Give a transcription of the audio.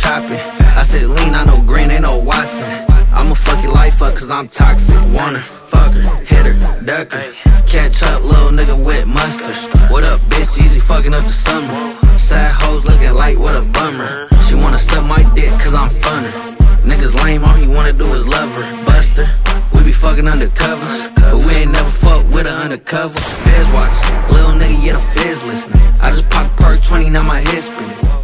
copping. I said lean, I know green, ain't no Watson. I'ma fuck your life up cause I'm toxic. Wanna fuck her, hit her, duck her. Catch up, little nigga with mustard. What up, bitch? Easy fucking up the summer. Sad hoes looking like what a bummer. She wanna suck my dick cause I'm funner. Niggas lame, all he wanna do is love her. Buster, we be fucking undercovers, but we ain't never fuck with her undercover. Fizz watch, little nigga, yeah, the fizz listening. I just popped a perk 20, now my head spinning.